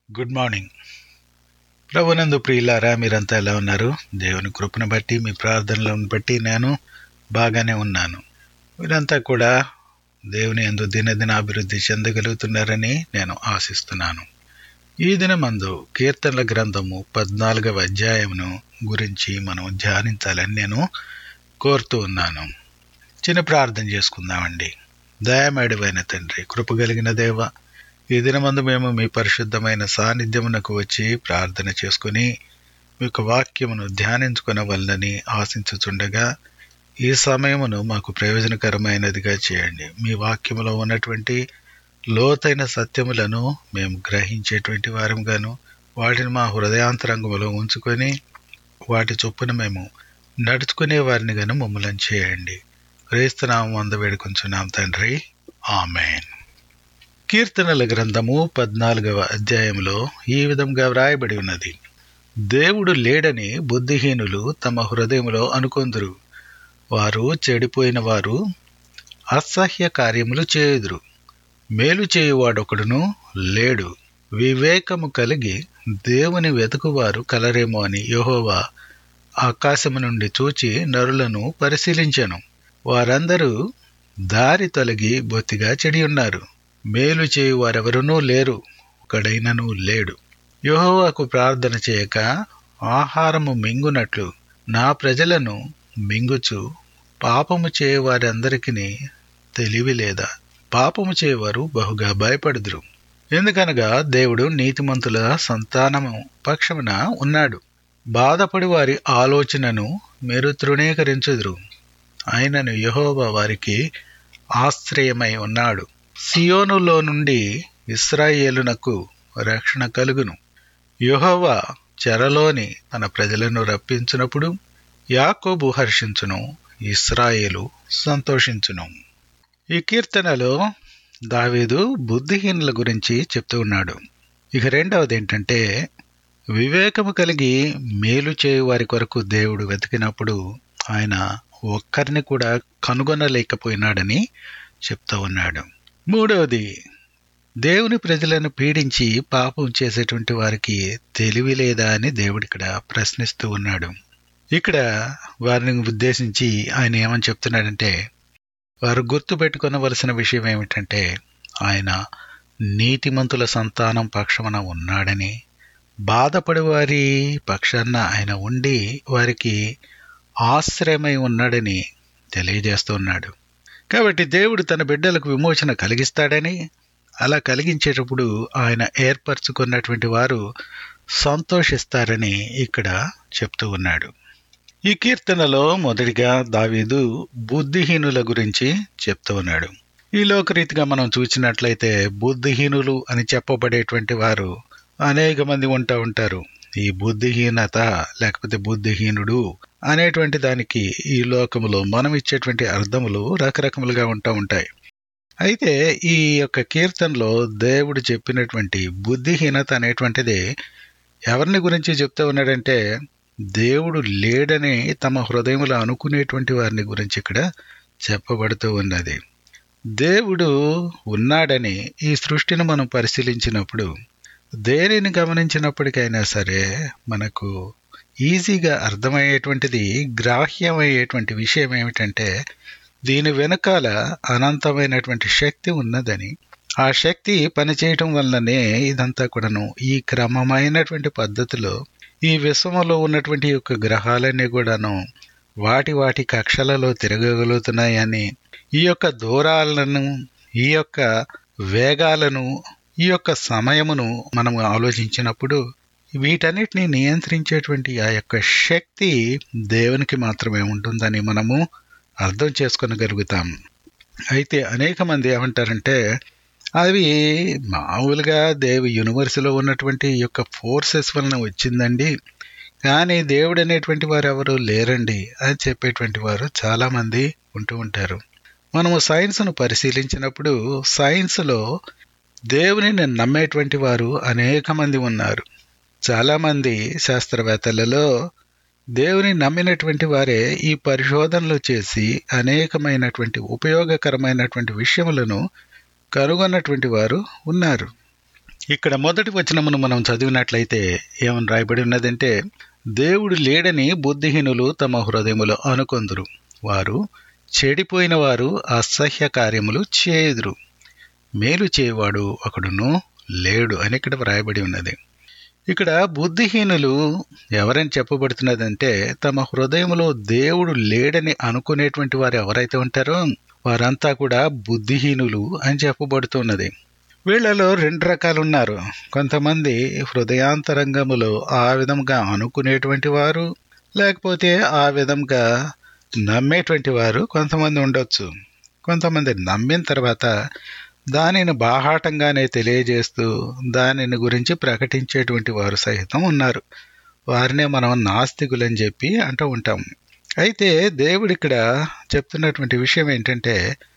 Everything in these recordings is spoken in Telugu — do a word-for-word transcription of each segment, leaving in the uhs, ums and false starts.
Good morning. ప్రభునందు ప్రియులారా, మీరంతా ఎలా ఉన్నారు? దేవుని కృపను బట్టి, మీ ప్రార్థనలను బట్టి నేను బాగానే ఉన్నాను. మీరంతా కూడా దేవుని యందు దినదిన అభివృద్ధి చెందగలుగుతున్నారని నేను ఆశిస్తున్నాను. ఈ దినమందు కీర్తనల గ్రంథము పద్నాలుగవ అధ్యాయమును గురించి మనం ధ్యానించాలని నేను కోరుతూ ఉన్నాను. చిన్న ప్రార్థన చేసుకుందామండి. దయామేడవైన తండ్రి, కృపగలిగిన దేవ, ఈ దినమందు మేము మీ పరిశుద్ధమైన సాన్నిధ్యమునకు వచ్చి ప్రార్థన చేసుకుని మీ యొక్క వాక్యమును ధ్యానించుకొనవలనని ఆశించుచుండగా ఈ సమయమును మాకు ప్రయోజనకరమైనదిగా చేయండి. మీ వాక్యములో ఉన్నటువంటి లోతైన సత్యములను మేము గ్రహించేటువంటి వారంగాను, వాటిని మా హృదయాంతరంగములో ఉంచుకొని వాటి చొప్పున మేము నడుచుకునే వారిని గాను మమ్మల్ని చేయండి. క్రీస్తునామం అందు వేడుకొంచున్నాం తండ్రి, ఆమేన్. కీర్తనల గ్రంథము పద్నాలుగవ అధ్యాయంలో ఈ విధంగా వ్రాయబడి ఉన్నది: దేవుడు లేడని బుద్ధిహీనులు తమ హృదయములో అనుకొందురు. వారు చెడిపోయిన వారు అసహ్య కార్యములు చేయుదురు. మేలు చేయువాడొకడును లేడు. వివేకము కలిగి దేవుని వెతుకువారు కలరేమో అని యెహోవా ఆకాశము నుండి చూచి నరులను పరిశీలించెను. వారందరూ దారి తొలగి బొత్తిగా చెడి ఉన్నారు. మేలు చేయువారెవరునూ లేరు, ఒకడైనను లేడు. యెహోవాకు ప్రార్థన చేయక ఆహారము మింగునట్లు నా ప్రజలను మింగుచు పాపము చేయువారందరికీ తెలివి లేదా? పాపము చేయువారు బహుగా భయపడుదురు. ఎందుకనగా దేవుడు నీతిమంతుల సంతానము పక్షమున ఉన్నాడు. బాధపడి వారి ఆలోచనను మీరు తృణీకరించుదురు. ఆయనను యెహోవా వారికి ఆశ్రయమై ఉన్నాడు. సియోనులో నుండి ఇశ్రాయేలునకు రక్షణ కలుగును. యెహోవా చెరలోని తన ప్రజలను రప్పించినప్పుడు యాకోబు హర్షించును, ఇశ్రాయేలు సంతోషించును. ఈ కీర్తనలో దావీదు బుద్ధిహీనుల గురించి చెప్తూ ఉన్నాడు. ఇక రెండవది ఏంటంటే, వివేకము కలిగి మేలు చేయు వారి కొరకు దేవుడు వెతికినప్పుడు ఆయన ఒక్కరిని కూడా కనుగొనలేకపోయినాడని చెప్తూ ఉన్నాడు. మూడవది, దేవుని ప్రజలను పీడించి పాపం చేసేటువంటి వారికి తెలివి లేదా అని దేవుడు ఇక్కడ ప్రశ్నిస్తూ ఉన్నాడు. ఇక్కడ వారిని ఉద్దేశించి ఆయన ఏమని చెప్తున్నాడంటే, వారు గుర్తు పెట్టుకొనవలసిన విషయం ఏమిటంటే, ఆయన నీతిమంతుల సంతానం పక్షమున ఉన్నాడని, బాధపడి వారి పక్షాన ఆయన ఉండి వారికి ఆశ్రయమై ఉన్నాడని తెలియజేస్తూ ఉన్నాడు. కాబట్టి దేవుడు తన బిడ్డలకు విమోచన కలిగిస్తాడని, అలా కలిగించేటప్పుడు ఆయన ఏర్పరచుకున్నటువంటి వారు సంతోషిస్తారని ఇక్కడ చెప్తూ ఉన్నాడు. ఈ కీర్తనలో మొదటిగా దావీదు బుద్ధిహీనుల గురించి చెప్తూ ఉన్నాడు. ఈ లోకరీతిగా మనం చూసినట్లయితే బుద్ధిహీనులు అని చెప్పబడేటువంటి వారు అనేక మంది ఉంటా ఉంటారు. ఈ బుద్ధిహీనత లేకపోతే బుద్ధిహీనుడు అనేటువంటి దానికి ఈ లోకములో మనం ఇచ్చేటువంటి అర్థములు రకరకములుగా ఉంటా ఉంటాయి. అయితే ఈ యొక్క కీర్తనలో దేవుడు చెప్పినటువంటి బుద్ధిహీనత అనేటువంటిది ఎవరిని గురించి చెప్తూ ఉన్నాడంటే, దేవుడు లేడని తమ హృదయములో అనుకునేటువంటి వారిని గురించి ఇక్కడ చెప్పబడుతూ ఉన్నది. దేవుడు ఉన్నాడని ఈ సృష్టిని మనం పరిశీలించినప్పుడు, దేనిని గమనించినప్పటికైనా సరే మనకు ఈజీగా అర్థమయ్యేటువంటిది, గ్రాహ్యమయ్యేటువంటి విషయం ఏమిటంటే, దీని వెనకాల అనంతమైనటువంటి శక్తి ఉన్నదని, ఆ శక్తి పనిచేయటం వల్లనే ఇదంతా కూడాను ఈ క్రమమైనటువంటి పద్ధతిలో ఈ విశ్వములో ఉన్నటువంటి యొక్క గ్రహాలన్నీ కూడాను వాటి వాటి కక్షలలో తిరగగలుగుతున్నాయని, ఈ యొక్క దూరాలను, ఈ యొక్క వేగాలను, ఈ యొక్క సమయమును మనం ఆలోచించినప్పుడు వీటన్నిటిని నియంత్రించేటువంటి ఆ యొక్క శక్తి దేవునికి మాత్రమే ఉంటుందని మనము అర్థం చేసుకోగలుగుతాం. అయితే అనేక మంది ఏమంటారంటే, అవి మామూలుగా దేవి యూనివర్స్లో ఉన్నటువంటి ఈ యొక్క ఫోర్సెస్ వలన వచ్చిందండి, కానీ దేవుడు అనేటువంటి వారు ఎవరు లేరండి అని చెప్పేటువంటి వారు చాలామంది ఉంటూ ఉంటారు. మనము సైన్స్ను పరిశీలించినప్పుడు సైన్స్లో దేవునిని నమ్మేటువంటి వారు అనేక మంది ఉన్నారు. చాలామంది శాస్త్రవేత్తలలో దేవుని నమ్మినటువంటి వారే ఈ పరిశోధనలు చేసి అనేకమైనటువంటి ఉపయోగకరమైనటువంటి విషయములను కనుగొన్నటువంటి వారు ఉన్నారు. ఇక్కడ మొదటి వచనమును మనం చదివినట్లయితే ఏమని రాయబడి ఉన్నదంటే, దేవుడు లేడని బుద్ధిహీనులు తమ హృదయములో అనుకొందురు, వారు చెడిపోయిన వారు అసహ్య కార్యములు చేయుదురు, మేలు చేయవాడు ఒకడును లేడు అని ఇక్కడ వ్రాయబడి ఉన్నది. ఇక్కడ బుద్ధిహీనులు ఎవరని చెప్పబడుతున్నదంటే, తమ హృదయంలో దేవుడు లేడని అనుకునేటువంటి వారు ఎవరైతే ఉంటారో వారంతా కూడా బుద్ధిహీనులు అని చెప్పబడుతున్నది. వీళ్ళలో రెండు రకాలు ఉన్నారు. కొంతమంది హృదయాంతరంగములో ఆ విధంగా అనుకునేటువంటి వారు, లేకపోతే ఆ విధంగా నమ్మేటువంటి వారు కొంతమంది ఉండొచ్చు. కొంతమంది నమ్మిన తర్వాత దానిని బాహాటంగానే తెలియజేస్తూ దానిని గురించి ప్రకటించేటువంటి వారు సహితం ఉన్నారు. వారినే మనం నాస్తికులని చెప్పి అంటూ ఉంటాం. అయితే దేవుడు ఇక్కడ చెప్తున్నటువంటి విషయం ఏంటంటే,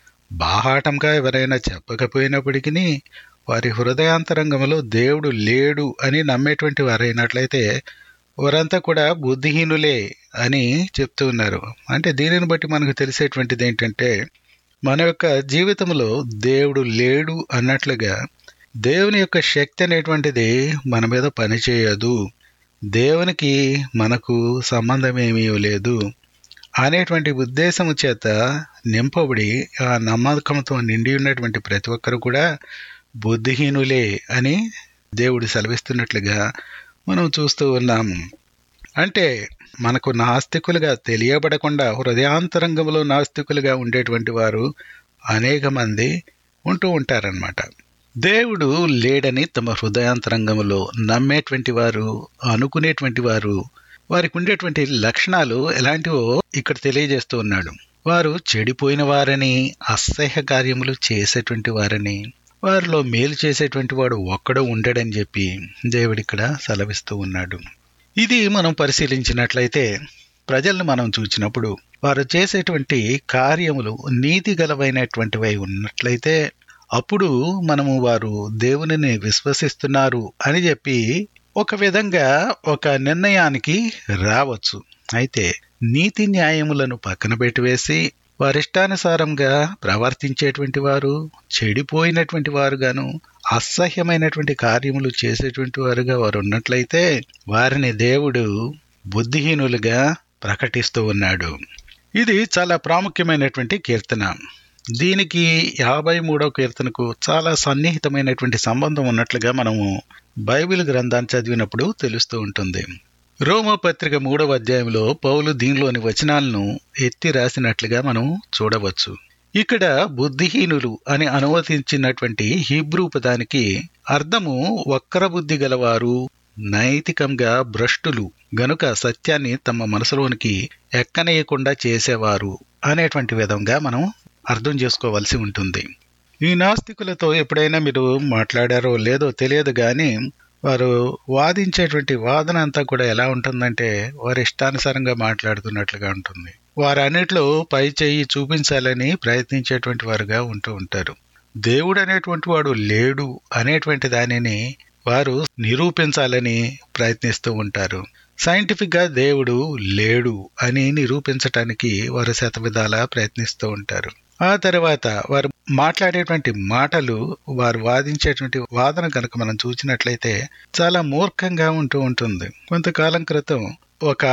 బాహాటంగా ఎవరైనా చెప్పకపోయినప్పటికీ వారి హృదయాంతరంగంలో దేవుడు లేడు అని నమ్మేటువంటి వారైనట్లయితే వారంతా కూడా బుద్ధిహీనులే అని చెప్తూ ఉన్నారు. అంటే దీనిని బట్టి మనకు తెలిసేటువంటిది ఏంటంటే, మన యొక్క జీవితంలో దేవుడు లేడు అన్నట్లుగా దేవుని యొక్క శక్తి అనేటువంటిది మన మీద పనిచేయదు, దేవునికి మనకు సంబంధం ఏమీ లేదు అనేటువంటి ఉద్దేశము చేత నింపబడి ఆ నమ్మకంతో నిండి ఉన్నటువంటి ప్రతి ఒక్కరు కూడా బుద్ధిహీనులే అని దేవుడు సెలవిస్తున్నట్లుగా మనం చూస్తూ ఉన్నాము. అంటే మనకు నాస్తికులుగా తెలియబడకుండా హృదయాంతరంగంలో నాస్తికులుగా ఉండేటువంటి వారు అనేక మంది ఉంటూ ఉంటారన్నమాట. దేవుడు లేడని తమ హృదయాంతరంగంలో నమ్మేటువంటి వారు, అనుకునేటువంటి వారు, వారికి ఉండేటువంటి లక్షణాలు ఎలాంటివో ఇక్కడ తెలియజేస్తూ ఉన్నాడు. వారు చెడిపోయిన వారని, అసహ్య కార్యములు చేసేటువంటి వారని, వారిలో మేలు చేసేటువంటి వాడు ఒక్కడో ఉండడని చెప్పి దేవుడు ఇక్కడ సెలవిస్తూ ఉన్నాడు. ఇది మనం పరిశీలించినట్లయితే ప్రజలను మనం చూచినప్పుడు వారు చేసేటువంటి కార్యములు నీతి గలవైనటువంటివై ఉన్నట్లయితే అప్పుడు మనము వారు దేవునిని విశ్వసిస్తున్నారు అని చెప్పి ఒక విధంగా ఒక నిర్ణయానికి రావచ్చు. అయితే నీతి న్యాయములను పక్కన పెట్టివేసి వారిష్టానుసారంగా ప్రవర్తించేటువంటి వారు, చెడిపోయినటువంటి వారుగాను, అసహ్యమైనటువంటి కార్యములు చేసేటువంటి వారుగా వారు ఉన్నట్లయితే వారిని దేవుడు బుద్ధిహీనులుగా ప్రకటిస్తూ ఉన్నాడు. ఇది చాలా ప్రాముఖ్యమైనటువంటి కీర్తన. దీనికి యాభై మూడవ కీర్తనకు చాలా సన్నిహితమైనటువంటి సంబంధం ఉన్నట్లుగా మనము బైబిల్ గ్రంథాన్ని చదివినప్పుడు తెలుస్తూ ఉంటుంది. రోమపత్రిక మూడవ అధ్యాయంలో పౌలు దీనిలోని వచనాలను ఎత్తి రాసినట్లుగా మనం చూడవచ్చు. ఇక్కడ బుద్ధిహీనులు అని అనువదించినటువంటి హీబ్రూ పదానికి అర్థము వక్ర బుద్ధి గలవారు, నైతికంగా భ్రష్టులు గనుక సత్యాన్ని తమ మనసులోనికి ఎక్కనేయకుండా చేసేవారు అనేటువంటి విధంగా మనం అర్థం చేసుకోవాల్సి ఉంటుంది. ఈ నాస్తికులతో ఎప్పుడైనా మీరు మాట్లాడారో లేదో తెలియదు కానీ వారు వాదించేటువంటి వాదన అంతా కూడా ఎలా ఉంటుందంటే వారి ఇష్టానుసారంగా మాట్లాడుతున్నట్లుగా ఉంటుంది. వారన్నిట్లో పై చేయి చూపించాలని ప్రయత్నించేటువంటి వారుగా ఉంటూ ఉంటారు. దేవుడు అనేటువంటి వాడు లేడు అనేటువంటి దానిని వారు నిరూపించాలని ప్రయత్నిస్తూ ఉంటారు. సైంటిఫిక్ గా దేవుడు లేడు అని నిరూపించటానికి వారు శతవిధాలా ప్రయత్నిస్తూ ఉంటారు. ఆ తర్వాత వారు మాట్లాడేటువంటి మాటలు, వారు వాదించేటువంటి వాదన కనుక మనం చూసినట్లయితే చాలా మూర్ఖంగా ఉంటూ ఉంటుంది. కొంతకాలం క్రితం ఒక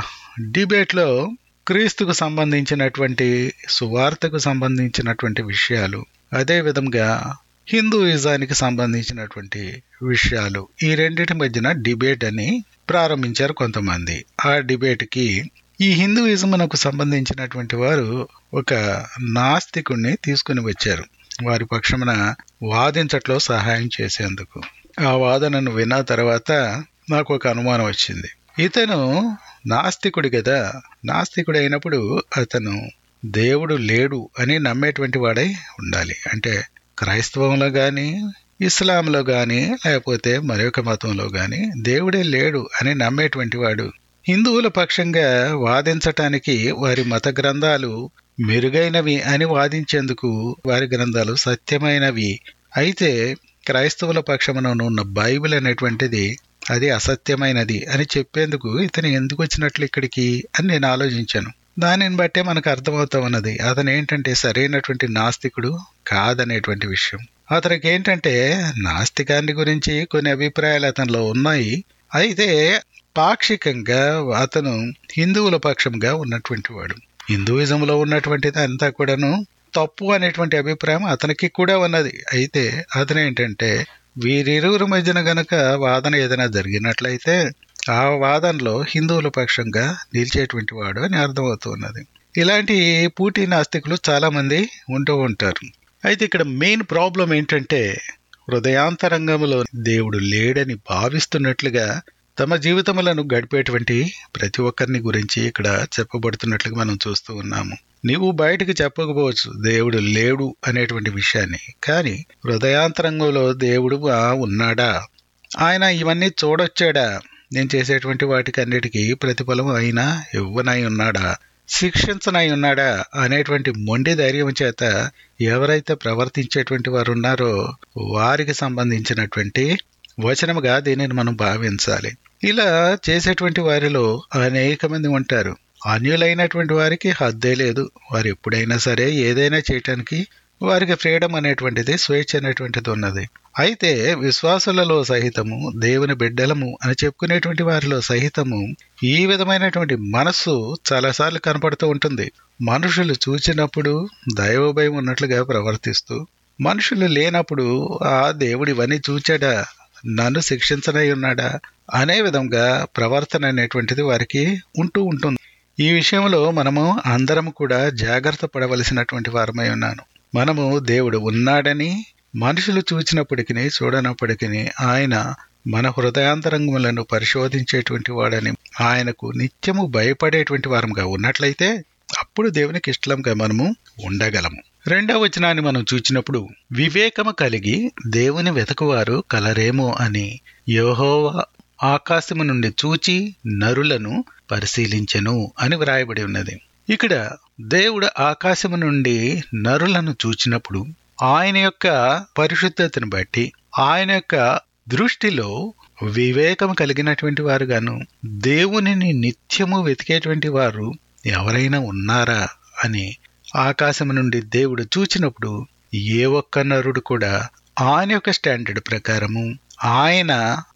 డిబేట్లో క్రీస్తుకు సంబంధించినటువంటి, సువార్తకు సంబంధించినటువంటి విషయాలు, అదే విధంగా హిందూయిజానికి సంబంధించినటువంటి విషయాలు, ఈ రెండింటి మధ్యన డిబేట్ అని ప్రారంభించారు కొంతమంది. ఆ డిబేట్కి ఈ హిందూయిజంకు సంబంధించినటువంటి వారు ఒక నాస్తికుడిని తీసుకుని వచ్చారు వారి పక్షమున వాదించట్లో సహాయం చేసేందుకు. ఆ వాదనను విన్న తర్వాత నాకు ఒక అనుమానం వచ్చింది. ఇతను నాస్తికుడు కదా, నాస్తికుడు అయినప్పుడు అతను దేవుడు లేడు అని నమ్మేటువంటి వాడై ఉండాలి. అంటే క్రైస్తవంలో కానీ, ఇస్లాంలో కానీ, లేకపోతే మరొక మతంలో కానీ దేవుడే లేడు అని నమ్మేటువంటి వాడు హిందువుల పక్షంగా వాదించటానికి వారి మత గ్రంథాలు మెరుగైనవి అని వాదించేందుకు వారి గ్రంథాలు సత్యమైనవి, అయితే క్రైస్తవుల పక్షమున ఉన్న బైబిల్ అనేటువంటిది అది అసత్యమైనది అని చెప్పేందుకు ఇతను ఎందుకు వచ్చినట్లు ఇక్కడికి అని నేను ఆలోచించాను. దానిని బట్టే మనకు అర్థమవుతా ఉన్నది అతను ఏంటంటే సరైనటువంటి నాస్తికుడు కాదనేటువంటి విషయం. అతనికి ఏంటంటే నాస్తికాన్ని గురించి కొన్ని అభిప్రాయాలు అతనిలో ఉన్నాయి. అయితే పాక్షికంగా అతను హిందువుల పక్షంగా ఉన్నటువంటి వాడు. హిందూయిజంలో ఉన్నటువంటిది అంతా కూడాను తప్పు అనేటువంటి అభిప్రాయం అతనికి కూడా ఉన్నది. అయితే అతను ఏంటంటే వీరిరువురి మధ్యన గనక వాదన ఏదైనా జరిగినట్లయితే ఆ వాదనలో హిందువుల పక్షంగా నిలిచేటువంటి వాడు అని అర్థమవుతున్నది. ఇలాంటి పూటి నాస్తికులు చాలా మంది ఉంటూ ఉంటారు. అయితే ఇక్కడ మెయిన్ ప్రాబ్లం ఏంటంటే హృదయాంతరంగంలో దేవుడు లేడని భావిస్తున్నట్లుగా తమ జీవితములను గడిపేటువంటి ప్రతి ఒక్కరిని గురించి ఇక్కడ చెప్పబడుతున్నట్లుగా మనం చూస్తూ ఉన్నాము. నీవు బయటకు చెప్పకపోవచ్చు దేవుడు లేడు అనేటువంటి విషయాన్ని, కానీ హృదయాంతరంగంలో దేవుడు ఉన్నాడా, ఆయన ఇవన్నీ చూడొచ్చాడా, నేను చేసేటువంటి వాటికి అన్నిటికీ ప్రతిఫలం అయినా ఇవ్వనై ఉన్నాడా, శిక్షించనై ఉన్నాడా అనేటువంటి మొండి ధైర్యం చేత ఎవరైతే ప్రవర్తించేటువంటి వారు ఉన్నారో వారికి సంబంధించినటువంటి వచనముగా దీనిని మనం భావించాలి. ఇలా చేసేటువంటి వారిలో అనేక మంది ఉంటారు. అన్యులైనటువంటి వారికి హద్దే లేదు. వారు ఎప్పుడైనా సరే ఏదైనా చేయటానికి వారికి ఫ్రీడమ్ అనేటువంటిది, స్వేచ్ఛ అనేటువంటిది ఉన్నది. అయితే విశ్వాసులలో సహితము, దేవుని బిడ్డలము అని చెప్పుకునేటువంటి వారిలో సహితము ఈ విధమైనటువంటి మనస్సు చాలాసార్లు కనపడుతూ ఉంటుంది. మనుషులు చూచినప్పుడు దైవభయం ఉన్నట్లుగా ప్రవర్తిస్తూ, మనుషులు లేనప్పుడు ఆ దేవుడు ఇవన్నీ చూచాడా, నన్ను శిక్షించనై ఉన్నాడా అనే విధంగా ప్రవర్తన అనేటువంటిది వారికి ఉంటూ ఉంటుంది. ఈ విషయంలో మనము అందరం కూడా జాగ్రత్త పడవలసినటువంటి వారమై ఉన్నాను. మనము దేవుడు ఉన్నాడని మనుషులు చూచినప్పటికీ చూడనప్పటికీ ఆయన మన హృదయాంతరంగములను పరిశోధించేటువంటి వాడని, ఆయనకు నిత్యము భయపడేటువంటి వారంగా ఉన్నట్లయితే అప్పుడు దేవునికి ఇష్టంగా మనము ఉండగలము. రెండవ వచనాన్ని మనం చూచినప్పుడు, వివేకము కలిగి దేవుని వెతకువారు కలరేమో అని యెహోవా ఆకాశము నుండి చూచి నరులను పరిశీలించెను అని వ్రాయబడి ఉన్నది. ఇక్కడ దేవుడు ఆకాశము నుండి నరులను చూచినప్పుడు ఆయన యొక్క పరిశుద్ధతను బట్టి, ఆయన యొక్క దృష్టిలో వివేకము కలిగినటువంటి వారుగాను, దేవునిని నిత్యము వెతికేటువంటి వారు ఎవరైనా ఉన్నారా అని ఆకాశం నుండి దేవుడు చూచినప్పుడు ఏ ఒక్క నరుడు కూడా ఆయన యొక్క స్టాండర్డ్ ప్రకారము, ఆయన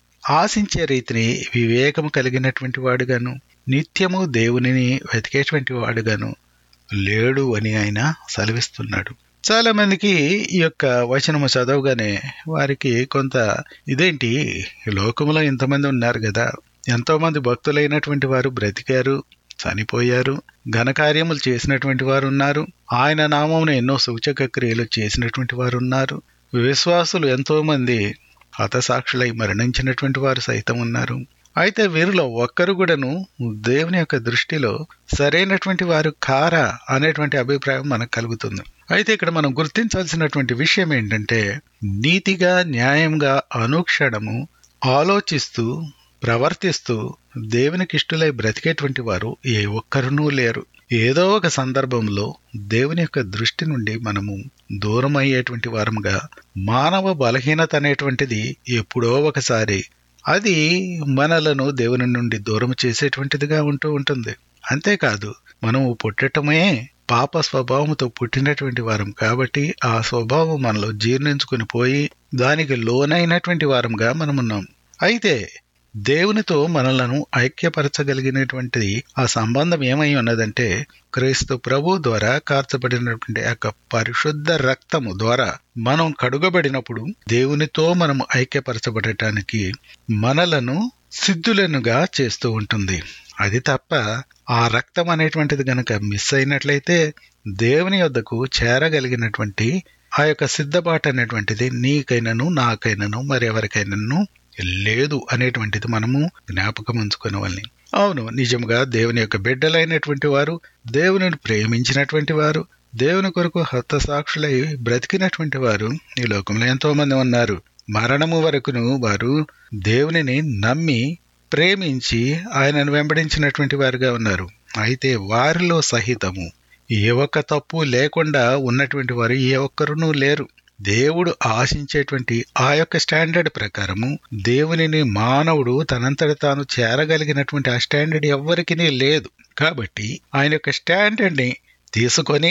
ఆశించే రీతిని వివేకము కలిగినటువంటి వాడుగాను, నిత్యము దేవునిని వెతికేటువంటి వాడుగాను లేడు అని ఆయన సెలవిస్తున్నాడు. చాలా మందికి ఈ యొక్క వచనము చదవగానే వారికి కొంత ఇదేంటి, లోకములో ఇంతమంది ఉన్నారు కదా, ఎంతో మంది భక్తులైనటువంటి వారు బ్రతికారు, చనిపోయారు, ఘనకార్యములు చేసినటువంటి వారు ఉన్నారు, ఆయన నామమున ఎన్నో సూచక క్రియలు చేసినటువంటి వారు ఉన్నారు, విశ్వాసులు ఎంతో మంది హతసాక్షులై మరణించినటువంటి వారు సైతం ఉన్నారు. అయితే వీరిలో ఒక్కరు కూడాను దేవుని యొక్క దృష్టిలో సరైనటువంటి వారు కారా అనేటువంటి అభిప్రాయం మనకు కలుగుతుంది. అయితే ఇక్కడ మనం గుర్తించాల్సినటువంటి విషయం ఏంటంటే, నీతిగా న్యాయంగా అనుక్షణము ఆలోచిస్తూ ప్రవర్తిస్తూ దేవునికి ఇష్టలై బ్రతికేటువంటి వారు ఏ ఒక్కరునూ లేరు. ఏదో ఒక సందర్భంలో దేవుని యొక్క దృష్టి నుండి మనము దూరం అయ్యేటువంటి వారముగా, మానవ బలహీనత అనేటువంటిది ఎప్పుడో ఒకసారి అది మనలను దేవుని నుండి దూరం చేసేటువంటిదిగా ఉంటూ ఉంటుంది. అంతేకాదు, మనము పుట్టటమే పాప స్వభావంతో పుట్టినటువంటి వారం కాబట్టి ఆ స్వభావం మనలో జీర్ణించుకుని పోయి దానికి లోనైనటువంటి వారంగా మనమున్నాం. అయితే దేవునితో మనలను ఐక్యపరచగలిగినటువంటి ఆ సంబంధం ఏమై ఉన్నదంటే, క్రీస్తు ప్రభు ద్వారా కార్చబడినటువంటి యొక్క పరిశుద్ధ రక్తము ద్వారా మనం కడుగబడినప్పుడు దేవునితో మనము ఐక్యపరచబడటానికి మనలను సిద్ధులనుగా చేస్తూ ఉంటుంది. అది తప్ప ఆ రక్తం అనేటువంటిది గనక మిస్ అయినట్లయితే దేవుని యొద్దకు చేరగలిగినటువంటి ఆ యొక్క సిద్ధపాటు అనేటువంటిది నీకైనను నాకైనను మరెవరికైనాను లేదు అనేటువంటిది మనము జ్ఞాపకం ఉంచుకునేవాళ్ళని. అవును, నిజంగా దేవుని యొక్క బిడ్డలైనటువంటి వారు, దేవుని ప్రేమించినటువంటి వారు, దేవుని కొరకు హతసాక్షులై బ్రతికినటువంటి వారు ఈ లోకంలో ఎంతో మంది ఉన్నారు. మరణము వరకును వారు దేవునిని నమ్మి ప్రేమించి ఆయనను వెంబడించినటువంటి వారుగా ఉన్నారు. అయితే వారిలో సహితము ఏ ఒక్క తప్పు లేకుండా ఉన్నటువంటి వారు ఏ ఒక్కరునూ లేరు. దేవుడు ఆశించేటువంటి ఆ యొక్క స్టాండర్డ్ ప్రకారము దేవునిని మానవుడు తనంతట తాను చేరగలిగినటువంటి ఆ స్టాండర్డ్ ఎవ్వరికీ లేదు. కాబట్టి ఆయన యొక్క స్టాండర్డ్ ని తీసుకొని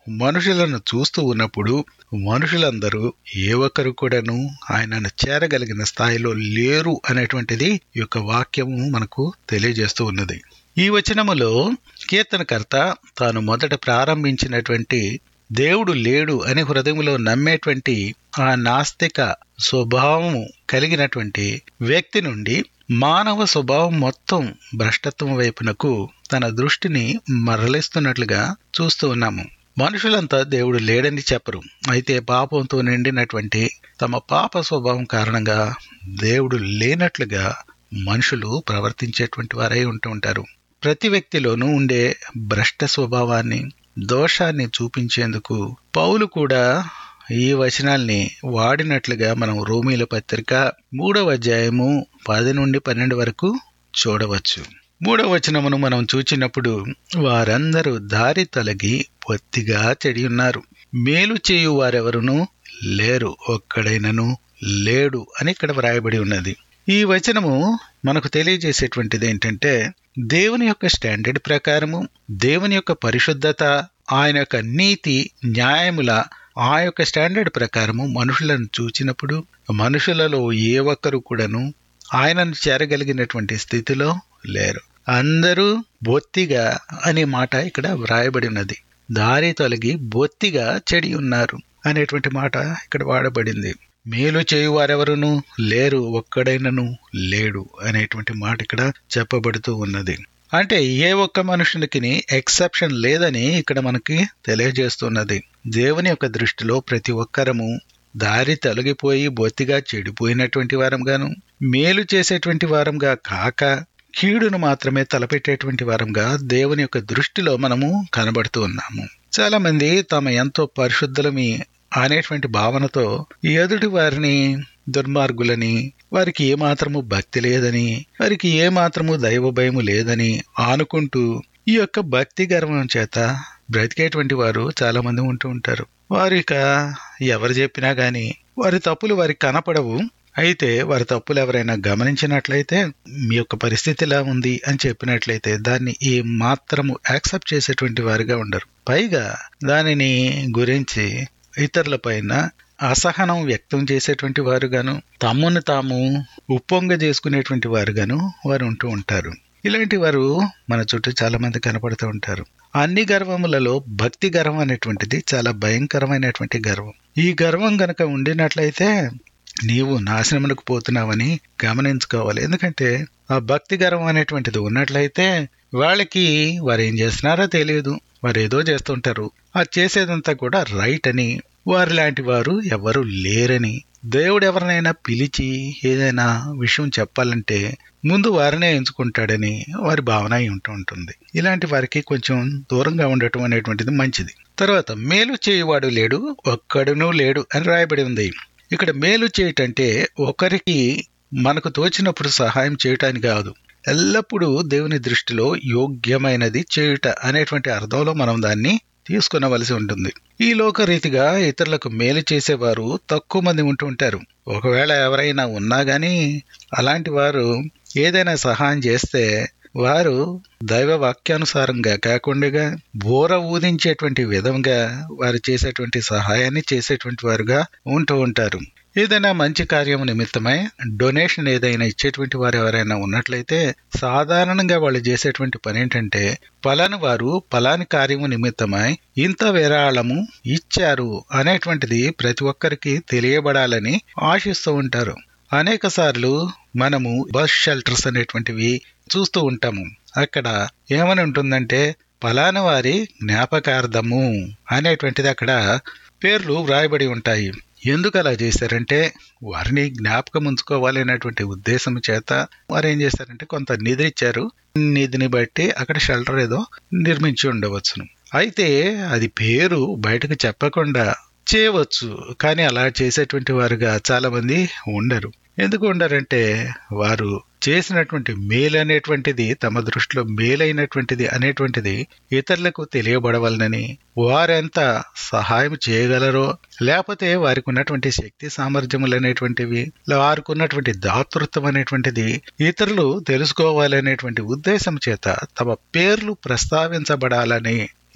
మనుషులను చూస్తూ ఉన్నప్పుడు మనుషులందరూ ఏ ఒక్కరు కూడాను ఆయనను చేరగలిగిన స్థాయిలో లేరు అనేటువంటిది ఈ యొక్క వాక్యము మనకు తెలియజేస్తూ ఉన్నది. ఈ వచనములో కీర్తనకర్త తాను మొదట ప్రారంభించినటువంటి దేవుడు లేడు అని హృదయంలో నమ్మేటువంటి ఆ నాస్తిక స్వభావము కలిగినటువంటి వ్యక్తి నుండి మానవ స్వభావం మొత్తం భ్రష్టత్వం వైపునకు తన దృష్టిని మరలిస్తున్నట్లుగా చూస్తూ ఉన్నాము. మనుషులంతా దేవుడు లేడని చెప్పరు. అయితే పాపంతో నిండినటువంటి తమ పాప స్వభావం కారణంగా దేవుడు లేనట్లుగా మనుషులు ప్రవర్తించేటువంటి వారై ఉంటూ ఉంటారు. ప్రతి వ్యక్తిలోనూ ఉండే భ్రష్ట స్వభావాన్ని, దోషాన్ని చూపించేందుకు పౌలు కూడా ఈ వచనాల్ని వాడినట్లుగా మనం రోమీల పత్రిక మూడవ అధ్యాయము పది నుండి పన్నెండు వరకు చూడవచ్చు. మూడవ వచనమును మనం చూచినప్పుడు, వారందరూ దారి తొలగి పొత్తిగా చెడి ఉన్నారు, మేలు చేయు వారెవరునూ లేరు, ఒక్కడైనను లేడు అని ఇక్కడ వ్రాయబడి ఉన్నది. ఈ వచనము మనకు తెలియజేసేటువంటిది ఏంటంటే, దేవుని యొక్క స్టాండర్డ్ ప్రకారము, దేవుని యొక్క పరిశుద్ధత, ఆయన యొక్క నీతి న్యాయముల ఆ యొక్క స్టాండర్డ్ ప్రకారము మనుషులను చూచినప్పుడు మనుషులలో ఏ ఒక్కరు కూడాను ఆయనను చేరగలిగినటువంటి స్థితిలో లేరు. అందరూ బొత్తిగా అనే మాట ఇక్కడ వ్రాయబడి ఉన్నది. దారి తొలగి బొత్తిగా చెడి ఉన్నారు అనేటువంటి మాట ఇక్కడ వాడబడింది. మేలు చేయువారెవరునూ లేరు, ఒక్కడైనను లేడు అనేటువంటి మాట ఇక్కడ చెప్పబడుతూ ఉన్నది. అంటే ఏ ఒక్క మనుషునికి ఎక్సెప్షన్ లేదని ఇక్కడ మనకి తెలియజేస్తున్నది. దేవుని యొక్క దృష్టిలో ప్రతి ఒక్కరము దారి తొలగిపోయి బొత్తిగా చెడిపోయినటువంటి వారంగాను, మేలు చేసేటువంటి వారంగా కాక కీడును మాత్రమే తలపెట్టేటువంటి వారంగా దేవుని యొక్క దృష్టిలో మనము కనబడుతూ ఉన్నాము. చాలా మంది తమ ఎంతో పరిశుద్ధులమి అనేటువంటి భావనతో ఎదుటి వారిని దుర్మార్గులని, వారికి ఏమాత్రము భక్తి లేదని, వారికి ఏమాత్రము దైవ భయము లేదని అనుకుంటూ ఈ యొక్క భక్తి గర్వం చేత బ్రతికేటువంటి వారు చాలా మంది ఉంటూ ఉంటారు. వారిక ఎవరు చెప్పినా గాని వారి తప్పులు వారికి కనపడవు. అయితే వారి తప్పులు ఎవరైనా గమనించినట్లయితే మీ యొక్క పరిస్థితి ఇలా ఉంది అని చెప్పినట్లయితే దాన్ని ఏ మాత్రము యాక్సెప్ట్ చేసేటువంటి వారిగా ఉండరు. పైగా దానిని గురించి ఇతరుల పైన అసహనం వ్యక్తం చేసేటువంటి వారుగాను, తమ్మును తాము ఉప్పొంగ చేసుకునేటువంటి వారుగాను వారు ఉంటూ ఉంటారు. ఇలాంటి వారు మన చుట్టూ చాలా మంది కనపడుతూ ఉంటారు. అన్ని గర్వములలో భక్తి గర్వం అనేటువంటిది చాలా భయంకరమైనటువంటి గర్వం. ఈ గర్వం గనక ఉండినట్లయితే నీవు నాశనమునకు పోతున్నావని గమనించుకోవాలి. ఎందుకంటే ఆ భక్తి గర్వం అనేటువంటిది ఉన్నట్లయితే వాళ్ళకి వారు ఏం చేస్తున్నారో తెలియదు, వారు ఏదో చేస్తుంటారు, ఆ చేసేదంతా కూడా రైట్ అని, వారి లాంటి వారు ఎవరు లేరని, దేవుడు ఎవరినైనా పిలిచి ఏదైనా విషయం చెప్పాలంటే ముందు వారినే ఎంచుకుంటాడని వారి భావన ఉంటూ ఉంటుంది. ఇలాంటి వారికి కొంచెం దూరంగా ఉండటం అనేటువంటిది మంచిది. తర్వాత మేలు చేయువాడు లేడు, ఒక్కడునూ లేడు అని రాయబడి ఉంది. ఇక్కడ మేలు చేయటంటే ఒకరికి మనకు తోచినప్పుడు సహాయం చేయటానికి కాదు, ఎల్లప్పుడూ దేవుని దృష్టిలో యోగ్యమైనది చేయుట అనేటువంటి అర్థంలో మనం దాన్ని తీసుకునవలసి ఉంటుంది. ఈ లోకరీతిగా ఇతరులకు మేలు చేసేవారు తక్కువ మంది ఉంటూ ఉంటారు. ఒకవేళ ఎవరైనా ఉన్నా గాని అలాంటి వారు ఏదైనా సహాయం చేస్తే వారు దైవ వాక్యానుసారంగా కాకుండా బోర ఊదించేటువంటి విధంగా వారు చేసేటువంటి సహాయాన్ని చేసేటువంటి వారుగా ఉంటూ ఉంటారు. ఏదైనా మంచి కార్యము నిమిత్తమై డొనేషన్ ఏదైనా ఇచ్చేటువంటి వారు ఎవరైనా ఉన్నట్లయితే సాధారణంగా వాళ్ళు చేసేటువంటి పని ఏంటంటే, పలాని వారు పలాని కార్యము నిమిత్తమై ఇంత విరాళము ఇచ్చారు అనేటువంటిది ప్రతి ఒక్కరికి తెలియబడాలని ఆశిస్తూ ఉంటారు. అనేక సార్లు మనము బస్ షెల్టర్స్ అనేటువంటివి చూస్తూ ఉంటాము. అక్కడ ఏమని ఉంటుందంటే, పలానా వారి జ్ఞాపకార్థము అనేటువంటిది అక్కడ పేర్లు వ్రాయబడి ఉంటాయి. ఎందుకు అలా చేశారంటే వారిని జ్ఞాపకం ఉంచుకోవాలి అనేటువంటి ఉద్దేశం చేత వారు ఏం చేశారంటే కొంత నిధి ఇచ్చారు. నిధిని బట్టి అక్కడ షెల్టర్ ఏదో నిర్మించి ఉండవచ్చును. అయితే అది పేరు బయటకు చెప్పకుండా చేయవచ్చు, కానీ అలా చేసేటువంటి వారుగా చాలా మంది ఉండరు. ఎందుకు ఉండరంటే వారు చేసినటువంటి మేలు అనేటువంటిది తమ దృష్టిలో మేలైనటువంటిది అనేటువంటిది ఇతరులకు తెలియబడవలనని, వారెంత సహాయం చేయగలరో, లేకపోతే వారికి ఉన్నటువంటి శక్తి సామర్థ్యములు అనేటువంటివి, వారికి ఉన్నటువంటి దాతృత్వం అనేటువంటిది ఇతరులు తెలుసుకోవాలనేటువంటి ఉద్దేశం చేత తమ పేర్లు ప్రస్తావించబడాలని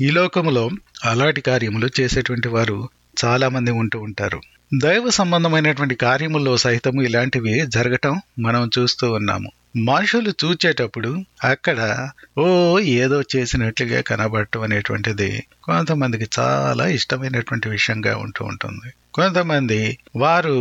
ఈ లోకములో అలాంటి కార్యములు చేసేటువంటి వారు చాలా మంది ఉంటూ ఉంటారు. దైవ సంబంధమైనటువంటి కార్యముల్లో సైతము ఇలాంటివి జరగటం మనం చూస్తూ ఉన్నాము. మనుషులు చూచేటప్పుడు అక్కడ ఓ ఏదో చేసినట్లుగా కనబడటం అనేటువంటిది కొంతమందికి చాలా ఇష్టమైనటువంటి విషయంగా ఉంటూ ఉంటుంది. కొంతమంది వారు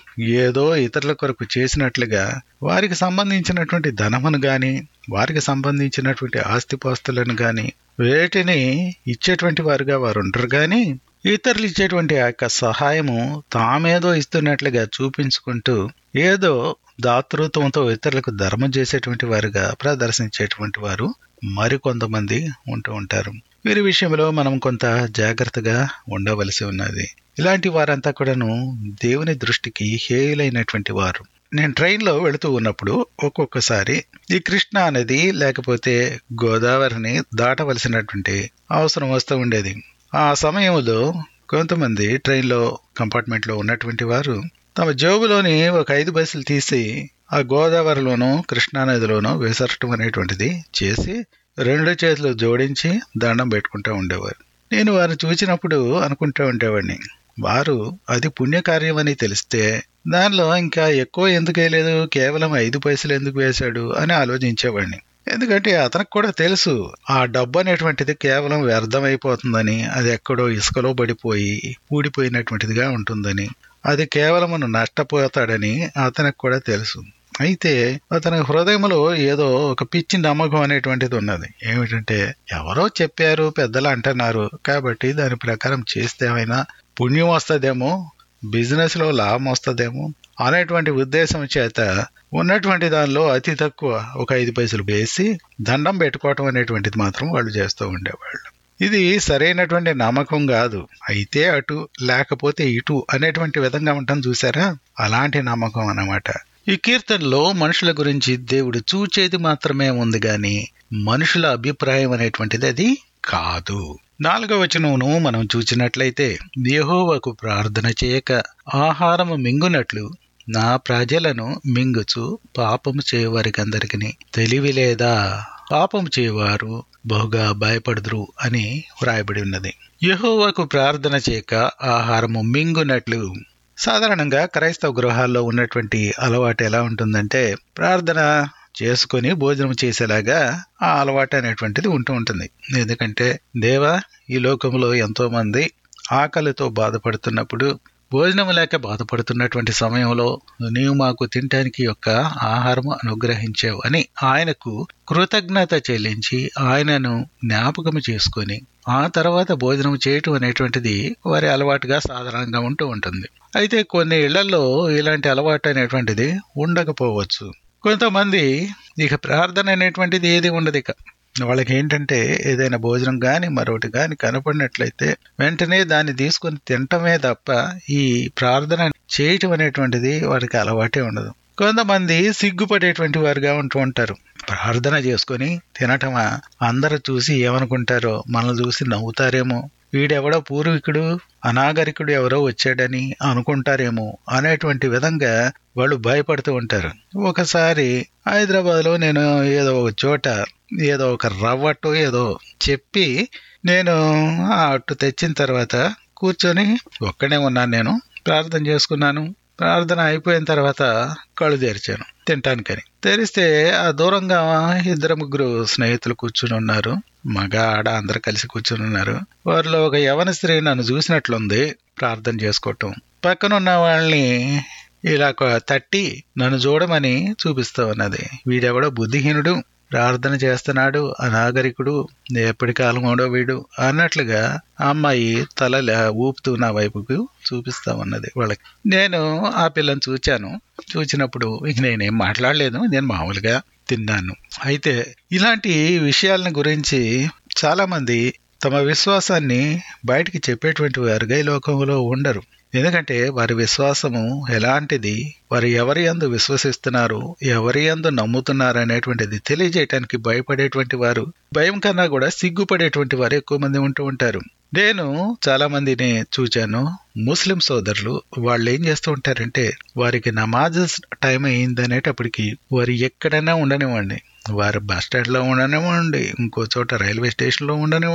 ఏదో ఇతరుల కొరకు చేసినట్లుగా వారికి సంబంధించినటువంటి ధనమును గాని వారికి సంబంధించినటువంటి ఆస్తిపాస్తులను గాని వేటిని ఇచ్చేటువంటి వారుగా వారు ఉండరు. గాని ఇతరులు ఇచ్చేటువంటి ఆ యొక్క సహాయము తామేదో ఇస్తున్నట్లుగా చూపించుకుంటూ ఏదో దాతృత్వంతో ఇతరులకు ధర్మం చేసేటువంటి వారుగా ప్రదర్శించేటువంటి వారు మరికొంతమంది ఉంటూ ఉంటారు. వీరి విషయంలో మనం కొంత జాగ్రత్తగా ఉండవలసి ఉన్నది. ఇలాంటి వారంతా కూడాను దేవుని దృష్టికి హేయులైనటువంటి వారు. నేను ట్రైన్లో వెళుతూ ఉన్నప్పుడు ఒక్కొక్కసారి ఈ కృష్ణా నది లేకపోతే గోదావరిని దాటవలసినటువంటి అవసరం వస్తూ ఉండేది. ఆ సమయంలో కొంతమంది ట్రైన్లో కంపార్ట్మెంట్లో ఉన్నటువంటి వారు తమ జేబులోని ఒక ఐదు పైసలు తీసి ఆ గోదావరిలోనో కృష్ణానదిలోనో విసర్చడం అనేటువంటిది చేసి రెండు చేతులు జోడించి దండం పెట్టుకుంటూ ఉండేవారు. నేను వారిని చూసినప్పుడు అనుకుంటూ ఉండేవాడిని, వారు అది పుణ్యకార్యం అని తెలిస్తే దానిలో ఇంకా ఎక్కువ ఎందుకు వేయలేదు, కేవలం ఐదు పైసలు ఎందుకు వేశాడు అని ఆలోచించేవాడిని. ఎందుకంటే అతనికి కూడా తెలుసు ఆ డబ్బు అనేటువంటిది కేవలం వ్యర్థమైపోతుందని, అది ఎక్కడో ఇసుకలో పడిపోయి ఊడిపోయినటువంటిదిగా ఉంటుందని, అది కేవలం నష్టపోతాడని అతనికి కూడా తెలుసు. అయితే అతని హృదయంలో ఏదో ఒక పిచ్చి నమ్మకం అనేటువంటిది ఉన్నది. ఏమిటంటే ఎవరో చెప్పారు, పెద్దలు అంటున్నారు కాబట్టి దాని ప్రకారం చేస్తే ఏమైనా పుణ్యం వస్తుందేమో, బిజినెస్ లో లాభం వస్తుందేమో అనేటువంటి ఉద్దేశం చేత ఉన్నటువంటి దానిలో అతి తక్కువ ఒక ఐదు పైసలు వేసి దండం పెట్టుకోవటం అనేటువంటిది మాత్రం వాళ్ళు చేస్తూ ఉండేవాళ్ళు. ఇది సరైనటువంటి నమ్మకం కాదు. అయితే అటు లేకపోతే ఇటు అనేటువంటి విధంగా ఉంటాం చూసారా, అలాంటి నమ్మకం అన్నమాట. ఈ కీర్తనలో మనుషుల గురించి దేవుడు చూచేది మాత్రమే ఉంది గాని మనుషుల అభిప్రాయం అనేటువంటిది అది కాదు. నాలుగవ వచనమును మనం చూచినట్లయితే, యెహోవాకు ప్రార్థన చేయక ఆహారము మింగునట్లు నా ప్రజలను మింగుచు పాపము చేయవారికందరికీ తెలివి లేదా, పాపము చేయవారు బహుగా భయపడుదురు అని వ్రాయబడి ఉన్నది. యెహోవాకు ప్రార్థన చేయక ఆహారము మింగునట్లు. సాధారణంగా క్రైస్తవ గృహాల్లో ఉన్నటువంటి అలవాటు ఎలా ఉంటుందంటే, ప్రార్థన చేసుకుని భోజనం చేసేలాగా ఆ అలవాటు అనేటువంటిది ఉంటూ ఉంటుంది. ఎందుకంటే దేవా, ఈ లోకంలో ఎంతో మంది ఆకలితో బాధపడుతున్నప్పుడు, భోజనం లేక బాధపడుతున్నటువంటి సమయంలో నీవు మాకు తినటానికి యొక్క ఆహారము అనుగ్రహించావు అని ఆయనకు కృతజ్ఞత చెల్లించి ఆయనను జ్ఞాపకం చేసుకొని ఆ తర్వాత భోజనం చేయటం అనేటువంటిది వారి అలవాటుగా సాధారణంగా ఉంటూ ఉంటుంది. అయితే కొన్ని ఇళ్లలో ఇలాంటి అలవాటు అనేటువంటిది ఉండకపోవచ్చు. కొంతమంది ఇక ప్రార్థన అనేటువంటిది ఏది ఉండదు. ఇక వాళ్ళకి ఏంటంటే ఏదైనా భోజనం గాని మరొకటి గాని కనపడినట్లయితే వెంటనే దాన్ని తీసుకొని తినటమే తప్ప ఈ ప్రార్థన చేయటం అనేటువంటిది వాడికి అలవాటే ఉండదు. కొంతమంది సిగ్గుపడేటువంటి వారుగా ఉంటూ ఉంటారు. ప్రార్థన చేసుకొని తినటమా, అందరూ చూసి ఏమనుకుంటారో, మనల్ని చూసి నవ్వుతారేమో, వీడెవడో పూర్వీకుడు అనాగరికుడు ఎవరో వచ్చాడని అనుకుంటారేమో అనేటువంటి విధంగా వాళ్ళు భయపడుతూ ఉంటారు. ఒకసారి హైదరాబాద్ లో నేను ఏదో ఒక చోట ఏదో ఒక రవ్వట్టు ఏదో చెప్పి నేను ఆ అట్టు తెచ్చిన తర్వాత కూర్చొని ఒక్కడే ఉన్నాను. నేను ప్రార్థన చేసుకున్నాను. ప్రార్థన అయిపోయిన తర్వాత కళ్ళు తెరిచాను తినటానికని. తెరిస్తే ఆ దూరంగా ఇద్దరు ముగ్గురు స్నేహితులు కూర్చుని ఉన్నారు. మగ ఆడ అందరు కలిసి కూర్చుని ఉన్నారు. వారిలో ఒక యవన స్త్రీ నన్ను చూసినట్లుంది ప్రార్థన చేసుకోవటం. పక్కనున్న వాళ్ళని ఇలా తట్టి నన్ను చూడమని చూపిస్తూ ఉన్నది. వీడెవడో బుద్ధిహీనుడు, ప్రార్థన చేస్తున్నాడు, అనాగరికుడు, ఎప్పటి కాలమోడో వీడు అన్నట్లుగా అమ్మాయి తల ఊపుతూ నా వైపుకు చూపిస్తా ఉన్నది వాళ్ళకి. నేను ఆ పిల్లని చూచాను. చూచినప్పుడు ఇక నేనేం మాట్లాడలేదు, నేను మామూలుగా తిన్నాను. అయితే ఇలాంటి విషయాలను గురించి చాలా మంది తమ విశ్వాసాన్ని బయటికి చెప్పేటువంటి వారుగా ఈ లోకంలో ఉండరు. ఎందుకంటే వారి విశ్వాసము ఎలాంటిది, వారు ఎవరి యందు విశ్వసిస్తున్నారు, ఎవరి యందు నమ్ముతున్నారు అనేటువంటిది తెలియజేయటానికి భయపడేటువంటి వారు, భయం కన్నా కూడా సిగ్గుపడేటువంటి వారు ఎక్కువ మంది ఉంటూ ఉంటారు. నేను చాలా మందిని చూచాను. ముస్లిం సోదరులు వాళ్ళు ఏం చేస్తూ ఉంటారంటే, వారికి నమాజ్ టైం అయిందనేటప్పటికి వారు ఎక్కడైనా ఉండనివ్వండి, వారు బస్ స్టాండ్ లో ఉండనివ్వండి, ఇంకో చోట రైల్వే స్టేషన్ లో ఉండనివ్వండి,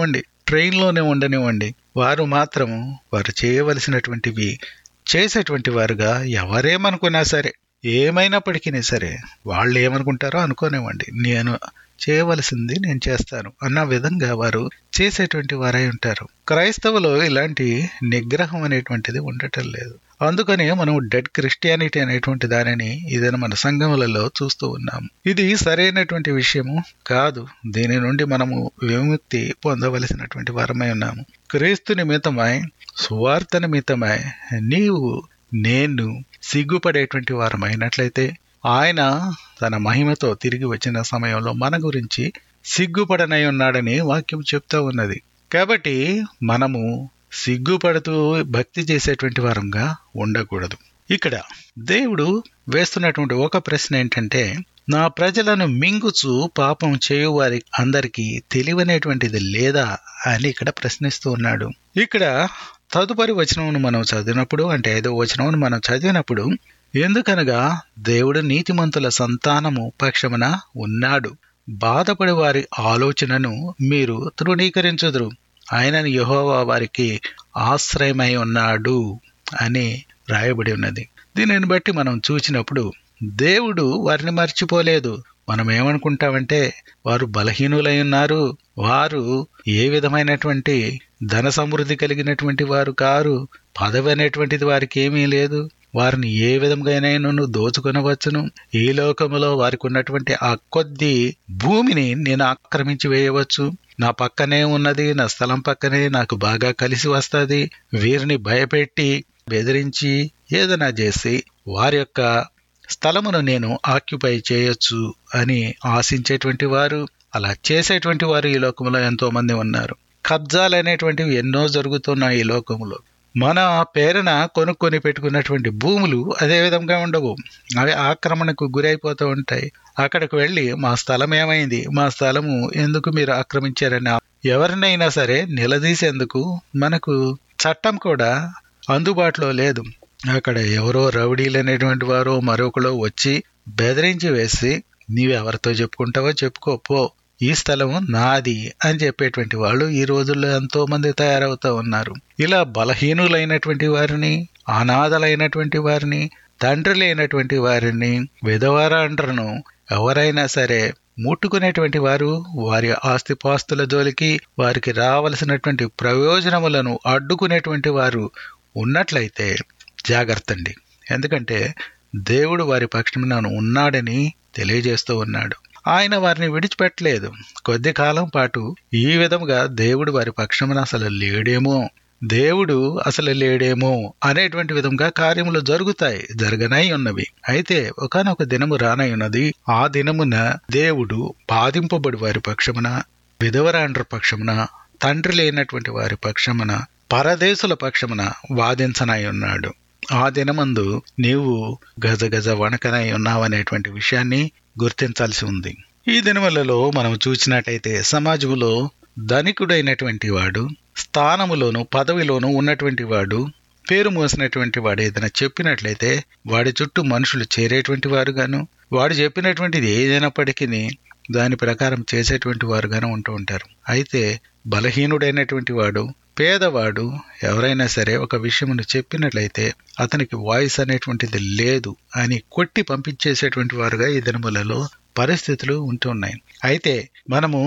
ట్రైన్లోనే ఉండనివ్వండి, వారు మాత్రం వారు చేయవలసినటువంటివి చేసేటువంటి వారుగా ఎవరేమనుకున్నా సరే, ఏమైనప్పటికీ సరే, వాళ్ళు ఏమనుకుంటారో అనుకోనివ్వండి, నేను చేయవలసింది నేను చేస్తాను అన్న విధంగా వారు చేసేటువంటి వారై ఉంటారు. క్రైస్తవులో ఇలాంటి నిగ్రహం అనేటువంటిది ఉండటం లేదు. అందుకనే మనం డెడ్ క్రిస్టియానిటీ అనేటువంటి దానిని ఇదని మన సంఘములలో చూస్తూ ఉన్నాము. ఇది సరైనటువంటి విషయము కాదు. దీని నుండి మనము విముక్తి పొందవలసినటువంటి వారమై ఉన్నాము. క్రీస్తు నిమిత్తమై, సువార్త నిమిత్తమై నీవు నేను సిగ్గుపడేటువంటి వారమైనట్లయితే ఆయన తన మహిమతో తిరిగి వచ్చిన సమయంలో మన గురించి సిగ్గుపడనై ఉన్నాడని వాక్యం చెప్తా ఉన్నది. కాబట్టి మనము సిగ్గుపడుతూ భక్తి చేసేటువంటి వారంగా ఉండకూడదు. ఇక్కడ దేవుడు వేస్తున్నటువంటి ఒక ప్రశ్న ఏంటంటే, నా ప్రజలను మింగుచు పాపం చేయువారి అందరికీ తెలివనేటువంటిది లేదా అని ఇక్కడ ప్రశ్నిస్తూ ఉన్నాడు. ఇక్కడ తదుపరి వచనమును మనం చదివినప్పుడు, అంటే ఐదో వచనమును మనం చదివినప్పుడు, ఎందుకనగా దేవుడు నీతిమంతుల సంతానము పక్షమున ఉన్నాడు, బాధపడి వారి ఆలోచనను మీరు తృణీకరించుదురు, ఆయనను యెహోవా వారికి ఆశ్రయమై ఉన్నాడు అని రాయబడి ఉన్నది. దీనిని బట్టి మనం చూసినప్పుడు దేవుడు వారిని మర్చిపోలేదు. మనం ఏమనుకుంటామంటే వారు బలహీనులై ఉన్నారు, వారు ఏ విధమైనటువంటి ధన సమృద్ధి కలిగినటువంటి వారు కారు, పదవి అనేటువంటిది వారికి ఏమీ లేదు, వారిని ఏ విధంగానైనా దోచుకొనవచ్చును, ఈ లోకములో వారికి ఉన్నటువంటి ఆ కొద్ది భూమిని నేను ఆక్రమించి వేయవచ్చు, నా పక్కనే ఉన్నది, నా స్థలం పక్కనే నాకు బాగా కలిసి వస్తుంది, వీరిని భయపెట్టి బెదిరించి ఏదైనా చేసి వారి యొక్క స్థలమును నేను ఆక్యుపై చేయొచ్చు అని ఆశించేటువంటి వారు, అలా చేసేటువంటి వారు ఈ లోకంలో ఎంతో మంది ఉన్నారు. కబ్జాలు అనేటువంటివి ఎన్నో జరుగుతున్నాయి ఈ లోకంలో. మన పేరున కొనుక్కొని పెట్టుకున్నటువంటి భూములు అదే విధంగా ఉండవు, అవి ఆక్రమణకు గురైపోతూ ఉంటాయి. అక్కడికి వెళ్ళి మా స్థలం ఏమైంది, మా స్థలము ఎందుకు మీరు ఆక్రమించారని ఎవరినైనా సరే నిలదీసేందుకు మనకు చట్టం కూడా అందుబాటులో లేదు. అక్కడ ఎవరో రౌడీలు అనేటువంటి వారు మరొకరు వచ్చి బెదిరించి వేసి, నీవెవరితో చెప్పుకుంటావో చెప్పుకోపో, ఈ స్థలము నాది అని చెప్పేటువంటి వాళ్ళు ఈ రోజుల్లో ఎంతో మంది తయారవుతూ ఉన్నారు. ఇలా బలహీనులైనటువంటి వారిని, అనాథలైనటువంటి వారిని, తండ్రి లేనటువంటి వారిని, విధవరాండ్రను ఎవరైనా సరే ముట్టుకునేటువంటి వారు వారి ఆస్తిపాస్తుల జోలికి, వారికి రావలసినటువంటి ప్రయోజనములను అడ్డుకునేటువంటి వారు ఉన్నట్లయితే జాగ్రత్త అండి. ఎందుకంటే దేవుడు వారి పక్షమున ఉన్నాడని తెలియజేస్తూ ఉన్నాడు. ఆయన వారిని విడిచిపెట్టలేదు. కొద్ది కాలం పాటు ఈ విధంగా దేవుడు వారి పక్షమున అసలు లేడేమో, దేవుడు అసలు లేడేమో అనేటువంటి విధంగా కార్యములు జరుగుతాయి, జరగనై ఉన్నవి. అయితే ఒకానొక దినము రానై ఉన్నది. ఆ దినమున దేవుడు బాధింపబడి వారి పక్షమున, విధవరాండ్ర పక్షమున, తండ్రి లేనటువంటి వారి పక్షమున, పరదేశుల పక్షమున వాదించనై ఉన్నాడు. ఆ దినమందు నీవు గజ గజ వణకనై ఉన్నావనేటువంటి విషయాన్ని గుర్తించాల్సి ఉంది. ఈ దినములలో మనం చూసినట్టయితే సమాజంలో ధనికుడైనటువంటి వాడు, స్థానములోను పదవిలోను ఉన్నటువంటి వాడు, పేరు మోసినటువంటి వాడు ఏదైనా చెప్పినట్లయితే వాడి చుట్టూ మనుషులు చేరేటువంటి వారుగాను, వాడు చెప్పినటువంటిది ఏదైనప్పటికీ దాని ప్రకారం చేసేటువంటి వారుగాను ఉంటూ ఉంటారు. అయితే బలహీనుడైనటువంటి వాడు, పేదవాడు ఎవరైనా సరే ఒక విషయమును చెప్పినట్లయితే అతనికి వాయిస్ అనేటువంటిది లేదు అని కొట్టి పంపించేసేటువంటి వారుగా ఈ దినములలో పరిస్థితులు ఉంటున్నాయి. అయితే మనము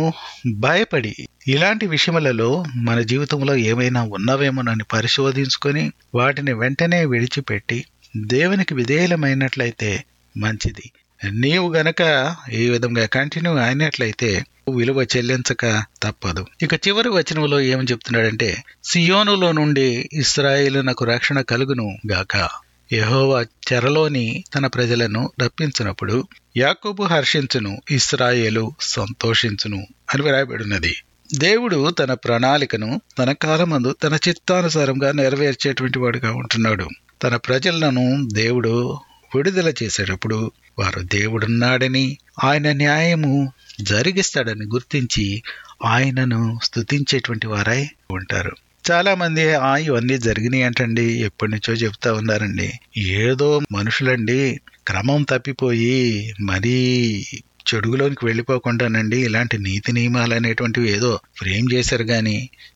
భయపడి ఇలాంటి విషయములలో మన జీవితంలో ఏమైనా ఉన్నవేమోనని పరిశోధించుకొని వాటిని వెంటనే విడిచిపెట్టి దేవునికి విధేయులమైనట్లయితే మంచిది. నీవు గనక ఈ విధంగా కంటిన్యూ అయినట్లయితే విలువ చెల్లించక తప్పదు. ఇక చివరి వచనంలో ఏమని చెప్తున్నాడంటే, సియోనులో నుండి ఇశ్రాయేలునకు రక్షణ కలుగును గాక, యెహోవా చెరలోని తన ప్రజలను రప్పించినప్పుడు యాకోబు హర్షించును, ఇశ్రాయేలు సంతోషించును అని రాయబడినది. దేవుడు తన ప్రణాళికను తన కాలమందు తన చిత్తానుసారంగా నెరవేర్చేటువంటి వాడుగా ఉంటున్నాడు. తన ప్రజలను దేవుడు విడుదల చేసేటప్పుడు వారు దేవుడున్నాడని, ఆయన న్యాయము జరిగిస్తాడని గుర్తించి ఆయనను స్తుతించేటువంటి వారై ఉంటారు. చాలా మంది ఆ ఇవన్నీ జరిగినాయి అంటండి, ఎప్పటి నుంచో చెప్తా ఉన్నారండి. ఏదో మనుషులండి క్రమం తప్పిపోయి మరీ చెడుగులోనికి వెళ్ళిపోకుండానండి ఇలాంటి నీతి నియమాలు అనేటువంటివి ఏదో ఫ్రేమ్ చేశారు గాని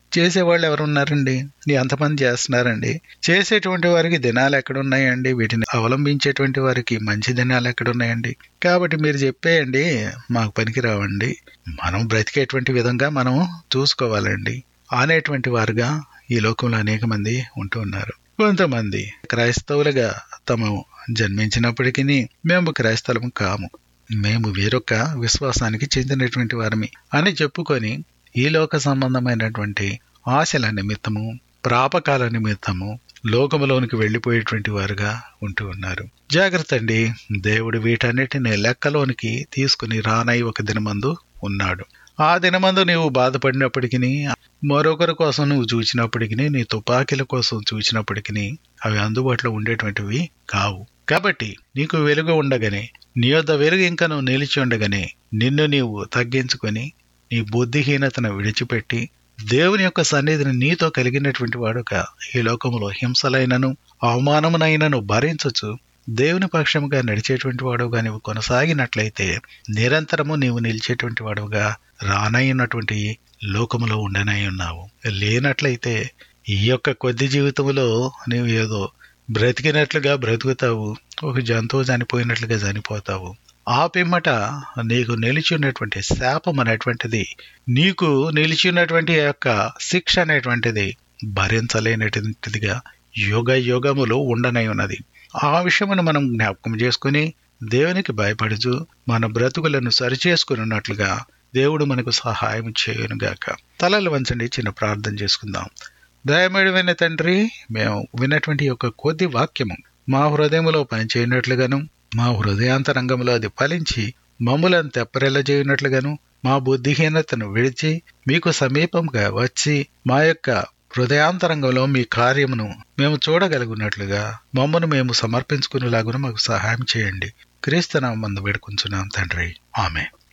చేసేవాళ్ళు ఎవరున్నారండి? ఎంతమంది చేస్తున్నారండి? చేసేటువంటి వారికి దినాలు ఎక్కడున్నాయండి? వీటిని అవలంబించేటువంటి వారికి మంచి దినాలు ఎక్కడున్నాయండి? కాబట్టి మీరు చెప్పేయండి మాకు పనికి రావండి, మనం బ్రతికేటువంటి విధంగా మనం చూసుకోవాలండి అనేటువంటి వారుగా ఈ లోకంలో అనేక మంది ఉంటూ ఉన్నారు. కొంతమంది క్రైస్తవులుగా తాము జన్మించినప్పటికీ మేము క్రైస్తవులము కాము, మేము వేరొక విశ్వాసానికి చెందినటువంటి వారమి అని చెప్పుకొని ఈ లోక సంబంధమైనటువంటి ఆశల నిమిత్తము, ప్రాపకాల నిమిత్తము లోకములోనికి వెళ్లిపోయేటువంటి వారుగా ఉంటూ ఉన్నారు. జాగ్రత్త అండి, దేవుడు వీటన్నిటిని లెక్కలోనికి తీసుకుని రానై ఒక దినమందు ఉన్నాడు. ఆ దినమందు నీవు బాధపడినప్పటికీ, మరొకరి కోసం నువ్వు చూచినప్పటికీ, నీ తుపాకీల కోసం చూచినప్పటికీ అవి అందుబాటులో ఉండేటువంటివి కావు. కాబట్టి నీకు వెలుగు ఉండగానే, నీ యొద్ద వెలుగు ఇంకా నువ్వు నిలిచి ఉండగానే నిన్ను నీవు తగ్గించుకొని నీ బుద్ధిహీనతను విడిచిపెట్టి దేవుని యొక్క సన్నిధిని నీతో కలిగినటువంటి వాడుగా ఈ లోకములో హింసలైనను అవమానమునైనను భరించచ్చు దేవుని పక్షముగా నడిచేటువంటి వాడుగా నీవు కొనసాగినట్లయితే నిరంతరము నీవు నిలిచేటువంటి వాడుగా రానయ్యున్నటువంటి లోకములో ఉండనై ఉన్నావు. లేనట్లయితే ఈ యొక్క కొద్ది జీవితంలో నీవు ఏదో బ్రతికినట్లుగా బ్రతుకుతావు, ఒక జంతువు చనిపోయినట్లుగా చనిపోతావు. ఆ పిమ్మట నీకు నిలిచి ఉన్నటువంటి శాపం అనేటువంటిది, నీకు నిలిచి ఉన్నటువంటి యొక్క శిక్ష అనేటువంటిది భరించలేనటువంటిదిగా యుగ యుగములు ఉండనై ఉన్నది. ఆ విషయమును మనం జ్ఞాపకం చేసుకుని దేవునికి భయపడుచు మన బ్రతుకులను సరిచేసుకున్నట్లుగా దేవుడు మనకు సహాయం చేయునుగాక. తలలు వంచండి, చిన్న ప్రార్థన చేసుకుందాం. దయమేడమైన తండ్రి, మేము విన్నటువంటి యొక్క కొద్ది వాక్యము మా హృదయములో పనిచేయనట్లుగాను, మా హృదయాంతరంగంలో అది ఫలించి మమ్ములను తెప్పరెల్లజేయునట్లుగాను, మా బుద్ధిహీనతను విడిచి మీకు సమీపంగా వచ్చి మా యొక్క హృదయాంతరంగంలో మీ కార్యమును మేము చూడగలుగున్నట్లుగా మమ్మను మేము సమర్పించుకునేలాగున మాకు సహాయం చేయండి. క్రీస్తు నామమున వేడుకొంచున్నాం తండ్రి, ఆమేన్.